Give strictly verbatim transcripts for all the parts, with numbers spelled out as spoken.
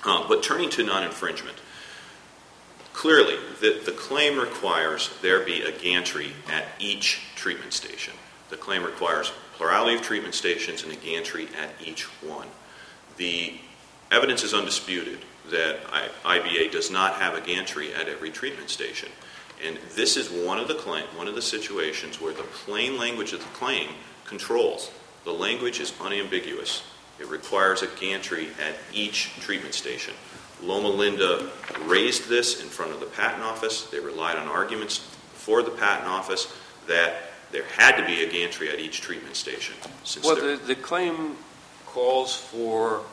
Uh, but turning to non-infringement, clearly the, the claim requires there be a gantry at each treatment station. The claim requires plurality of treatment stations and a gantry at each one. The evidence is undisputed that I B A does not have a gantry at every treatment station. And this is one of the claim, one of the situations where the plain language of the claim controls. The language is unambiguous. It requires a gantry at each treatment station. Loma Linda raised this in front of the Patent Office. They relied on arguments for the Patent Office that there had to be a gantry at each treatment station. Since well, the, the claim calls for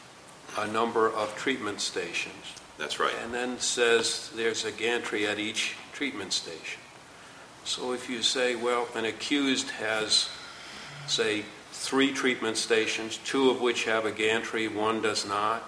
a number of treatment stations. That's right. And then says there's a gantry at each treatment station. So if you say, well, an accused has, say, three treatment stations, two of which have a gantry, one does not,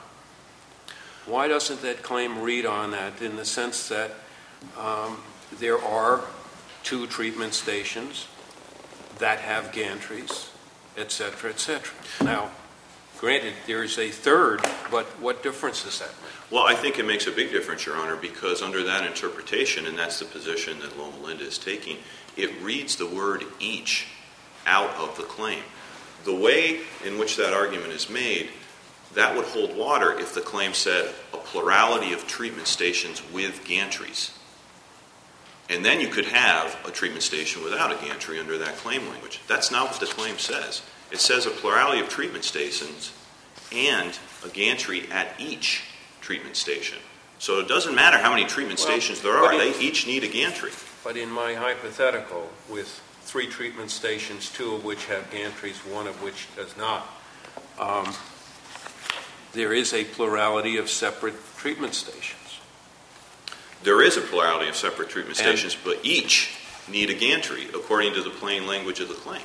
why doesn't that claim read on that in the sense that um, there are two treatment stations that have gantries, et cetera, et cetera? Now, granted, there's a third, but what difference does that make? Well, I think it makes a big difference, Your Honor, because under that interpretation, and that's the position that Loma Linda is taking, it reads the word each out of the claim. The way in which that argument is made, that would hold water if the claim said a plurality of treatment stations with gantries. And then you could have a treatment station without a gantry under that claim language. That's not what the claim says. It says a plurality of treatment stations and a gantry at each treatment station. So it doesn't matter how many treatment well, stations there are. They each need a gantry. But in my hypothetical, with three treatment stations, two of which have gantries, one of which does not, um, there is a plurality of separate treatment stations. There is a plurality of separate treatment and, stations, but each need a gantry, according to the plain language of the claim.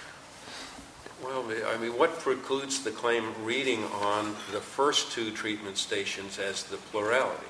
Well, I mean, what precludes the claim reading on the first two treatment stations as the plurality?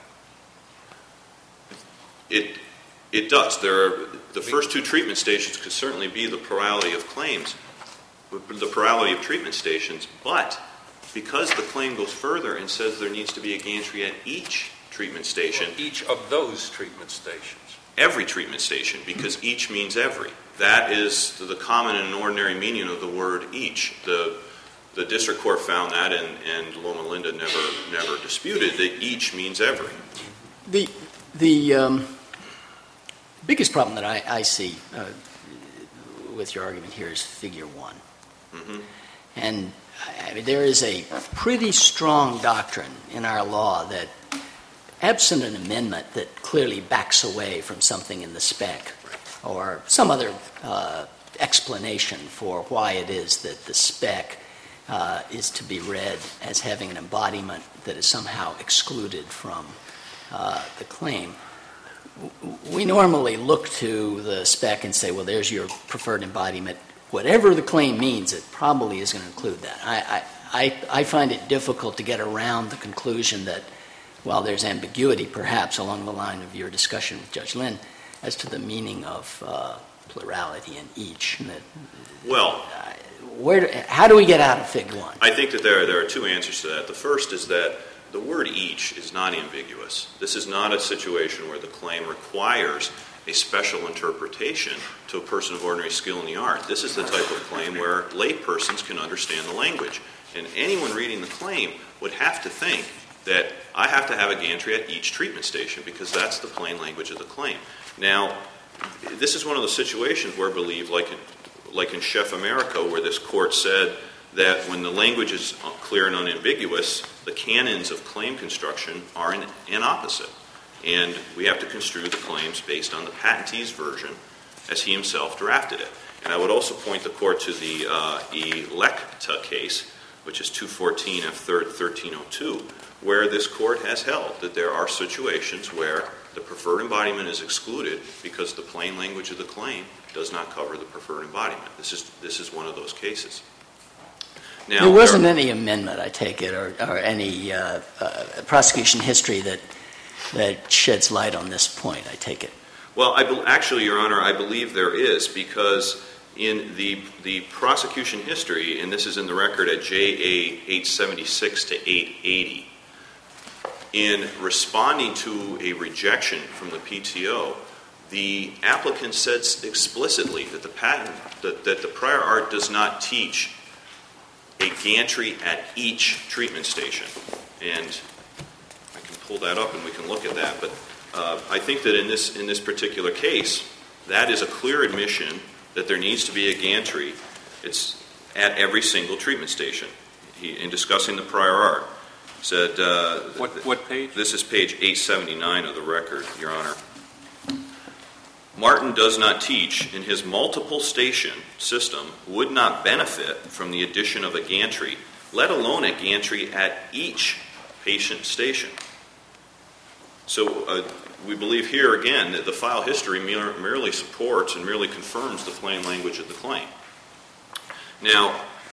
It it does. There are the first two treatment stations could certainly be the plurality of claims, the plurality of treatment stations, but because the claim goes further and says there needs to be a gantry at each treatment station. Well, each of those treatment stations. Every treatment station, because each means every. That is the common and ordinary meaning of the word each. The the district court found that, and, and Loma Linda never never disputed that each means every. The the um, biggest problem that I, I see uh, with your argument here is figure one. Mm-hmm. And I mean, there is a pretty strong doctrine in our law that absent an amendment that clearly backs away from something in the spec or some other uh, explanation for why it is that the spec uh, is to be read as having an embodiment that is somehow excluded from uh, the claim, we normally look to the spec and say, well, there's your preferred embodiment. Whatever the claim means, it probably is going to include that. I, I, I find it difficult to get around the conclusion that while there's ambiguity, perhaps along the line of your discussion with Judge Lynn, as to the meaning of uh, plurality in each. That, well, uh, where? Do, how do we get out of Fig one? I think that there, there are two answers to that. The first is that the word each is not ambiguous. This is not a situation where the claim requires a special interpretation to a person of ordinary skill in the art. This is the type of claim where laypersons can understand the language. And anyone reading the claim would have to think that I have to have a gantry at each treatment station because that's the plain language of the claim. Now, this is one of those situations where I believe, like in, like in Chef America, where this court said that when the language is clear and unambiguous, the canons of claim construction are an, an opposite. And we have to construe the claims based on the patentee's version as he himself drafted it. And I would also point the court to the uh, Electa case, which is two fourteen F third thirteen oh two, where this court has held that there are situations where the preferred embodiment is excluded because the plain language of the claim does not cover the preferred embodiment. This is this is one of those cases. Now, there wasn't there, any amendment, I take it, or, or any uh, uh, prosecution history that that sheds light on this point, I take it. Well, I be- actually, Your Honor, I believe there is, because in the the prosecution history, and this is in the record at J A eight seventy-six to eight eighty, in responding to a rejection from the P T O, the applicant said explicitly that the patent, that, that the prior art does not teach a gantry at each treatment station. And I can pull that up and we can look at that. But uh, I think that in this in this particular case, that is a clear admission that there needs to be a gantry. It's at every single treatment station. He, in discussing the prior art, said... Uh, what, what page? This is page eight seventy-nine of the record, Your Honor. Martin does not teach in his multiple station system would not benefit from the addition of a gantry, let alone a gantry at each patient station. So uh, we believe here again that the file history mere, merely supports and merely confirms the plain language of the claim. Now,